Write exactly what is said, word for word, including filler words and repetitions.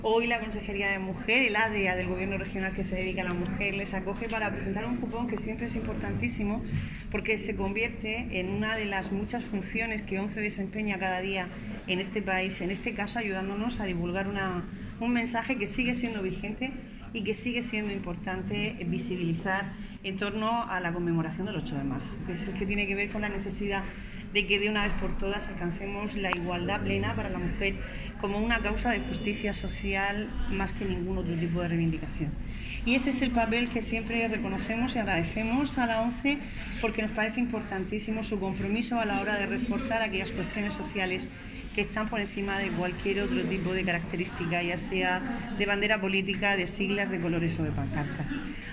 Hoy la Consejería de Mujer, el ADEA del Gobierno regional que se dedica a la mujer, les acoge para presentar un cupón que siempre es importantísimo porque se convierte en una de las muchas funciones que ONCE desempeña cada día en este país, en este caso ayudándonos a divulgar una, un mensaje que sigue siendo vigente y que sigue siendo importante visibilizar en torno a la conmemoración del ocho de marzo, que es el que tiene que ver con la necesidad de que de una vez por todas alcancemos la igualdad plena para la mujer como una causa de justicia social más que ningún otro tipo de reivindicación. Y ese es el papel que siempre reconocemos y agradecemos a la ONCE porque nos parece importantísimo su compromiso a la hora de reforzar aquellas cuestiones sociales que están por encima de cualquier otro tipo de característica, ya sea de bandera política, de siglas, de colores o de pancartas.